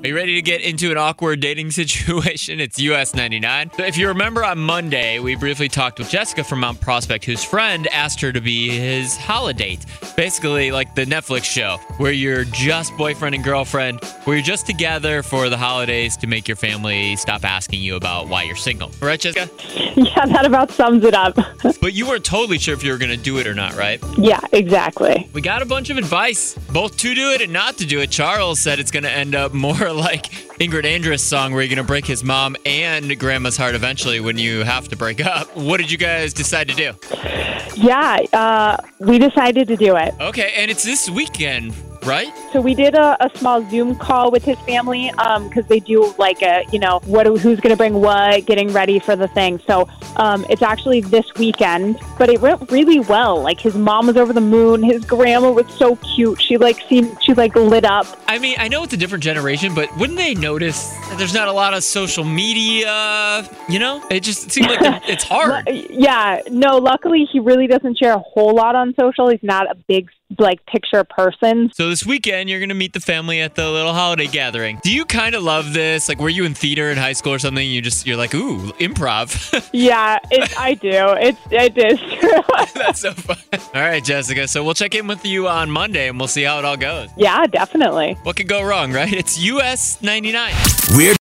Are you ready to get into an awkward dating situation? It's US 99. So if you remember on Monday, we briefly talked with Jessica from Mount Prospect, whose friend asked her to be his holiday. Basically like the Netflix show where you're just boyfriend and girlfriend, where you're just together for the holidays to make your family stop asking you about why you're single. Right, Jessica? Yeah, that about sums it up. But you weren't totally sure if you were going to do it or not, right? Yeah, exactly. We got a bunch of advice, both to do it and not to do it. Charles said it's going to end up more like Ingrid Andress' song where you're going to break his mom and grandma's heart eventually when you have to break up. What did you guys decide to do? Yeah, we decided to do it. Okay, and it's this weekend, right? So we did a small Zoom call with his family because they do like who's going to bring what, getting ready for the thing. So it's actually this weekend, but it went really well. Like his mom was over the moon. His grandma was so cute. She lit up. I mean, I know it's a different generation, but wouldn't they notice that there's not a lot of social media? You know, it seems like it's hard. Yeah, no. Luckily, he really doesn't share a whole lot on social. He's not a big picture person. So this weekend, you're going to meet the family at the little holiday gathering. Do you kind of love this? Like, were you in theater in high school or something? You're like, ooh, improv. Yeah, I do. It is. That's so fun. All right, Jessica. So we'll check in with you on Monday and we'll see how it all goes. Yeah, definitely. What could go wrong, right? It's US 99. We're